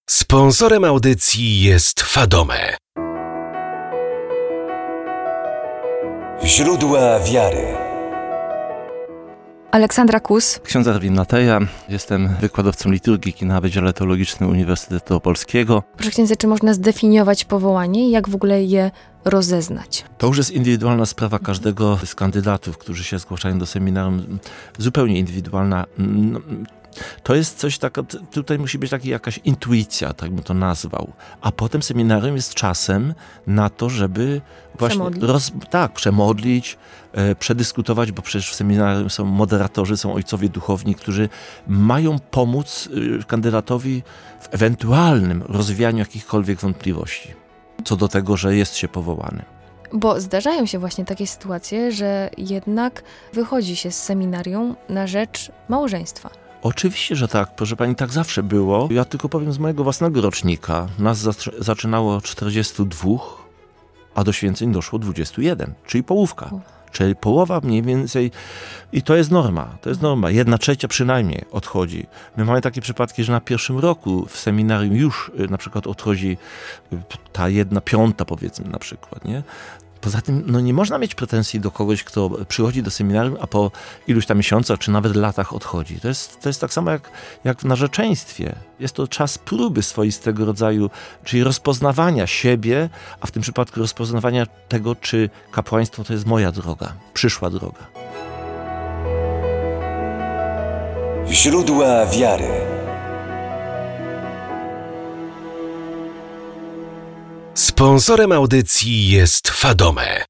Sponsorem audycji jest Fadome. Źródła wiary. Aleksandra Kus. Ksiądz Erwin Mateja, jestem wykładowcą liturgiki na Wydziale Teologicznym Uniwersytetu Opolskiego. Proszę księdza, czy można zdefiniować powołanie i jak w ogóle je rozeznać? To już jest indywidualna sprawa każdego z kandydatów, którzy się zgłaszają do seminarium. Zupełnie indywidualna. To jest coś tak, tutaj musi być jakaś intuicja, tak bym to nazwał. A potem seminarium jest czasem na to, żeby właśnie przemodlić, przedyskutować, bo przecież w seminarium są moderatorzy, są ojcowie duchowni, którzy mają pomóc kandydatowi w ewentualnym rozwianiu jakichkolwiek wątpliwości co do tego, że jest się powołany. Bo zdarzają się właśnie takie sytuacje, że jednak wychodzi się z seminarium na rzecz małżeństwa. Oczywiście, że tak, proszę pani, tak zawsze było. Ja tylko powiem z mojego własnego rocznika. Nas zaczynało 42, a do święceń doszło 21, czyli połówka. Czyli połowa mniej więcej i to jest norma, 1/3 przynajmniej odchodzi. My mamy takie przypadki, że na pierwszym roku w seminarium już na przykład odchodzi ta 1/5 powiedzmy na przykład, nie? Poza tym nie można mieć pretensji do kogoś, kto przychodzi do seminarium, a po iluś tam miesiącach, czy nawet latach odchodzi. To jest tak samo jak w narzeczeństwie. Jest to czas próby swoistego rodzaju, czyli rozpoznawania siebie, a w tym przypadku rozpoznawania tego, czy kapłaństwo to jest moja droga, przyszła droga. Źródła wiary. Sponsorem audycji jest Fadome.